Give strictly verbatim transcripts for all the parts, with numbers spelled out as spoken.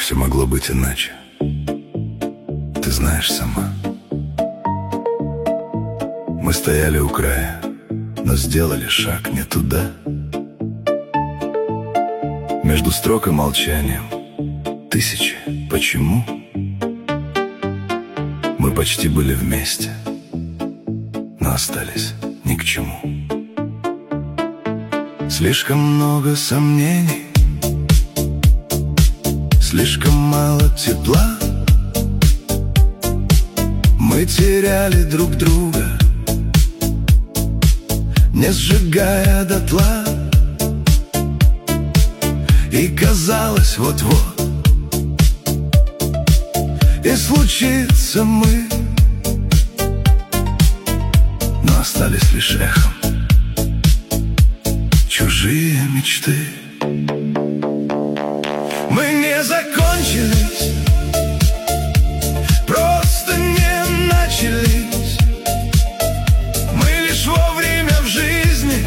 Все могло быть иначе. Ты знаешь сама. Мы стояли у края, но сделали шаг не туда. Между строк и молчанием тысячи «почему?». Мы почти были вместе, но остались ни к чему. Слишком много сомнений, слишком мало тепла. Мы теряли друг друга, не сжигая дотла. И казалось, вот-вот и случится мы, но остались лишь эхом чужие мечты. Мы не закончились, просто не начались. Мы лишь вовремя в жизни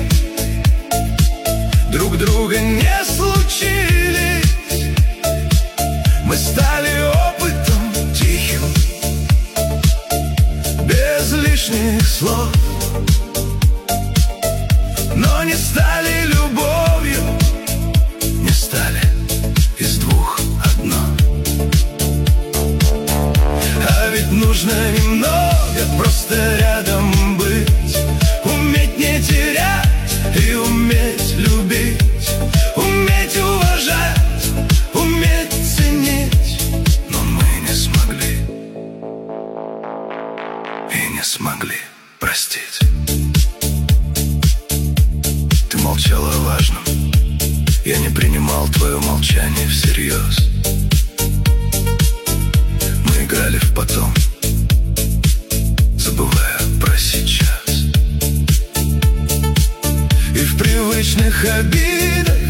друг друга не случились. Мы стали опытом тихим, без лишних слов, но не стали любовью, не стали из двух одно. А ведь нужно немного просто рядом быть, уметь не терять и уметь любить, уметь уважать, уметь ценить. Но мы не смогли и не смогли простить. Ты молчала о важном, я не принимал твое молчание всерьез. Мы играли в потом, забывая про сейчас. И в привычных обидах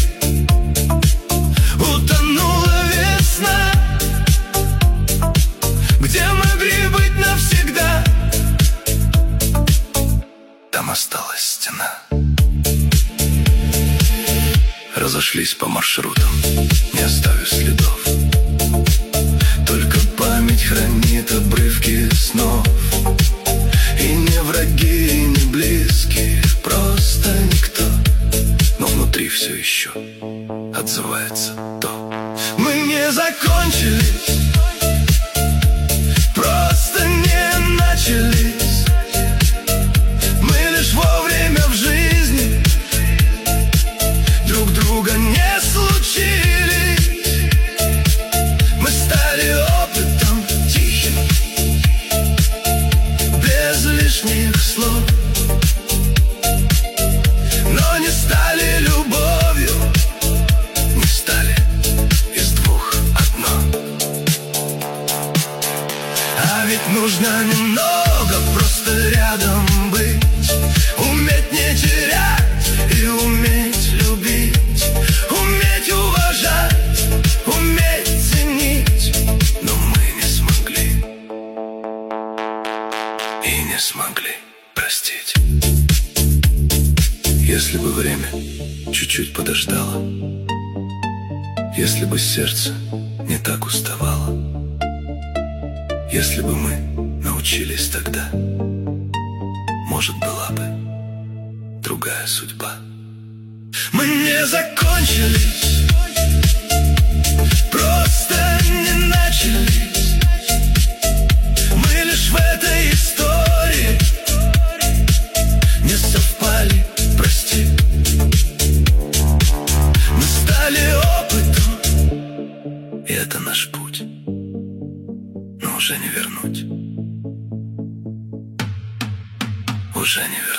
утонула весна, где могли быть навсегда, там осталась стена. Разошлись по маршрутам, не оставив следов. Только память хранит обрывки снов. И не враги, и не близкие, просто никто. Но внутри все еще отзывается то. Мы не закончились, просто не начались. Мы лишь вовремя в жизни друг друга не случились. Мы стали опытом тихим, без лишних слов, но не стали любовью, не стали из двух одно. А ведь нужно немного просто рядом быть, уметь не терять и уметь любить, уметь уважать, уметь ценить. Но мы не смогли и не смогли простить. Если бы время чуть-чуть подождало, если бы сердце не так уставало, если бы мы научились тогда, может, была бы другая судьба. Мы не закончились, просто не начались. Мы лишь в этой истории не совпали, прости. Мы стали опытом, и это наш путь, но уже не вернуть, уже не вернуть.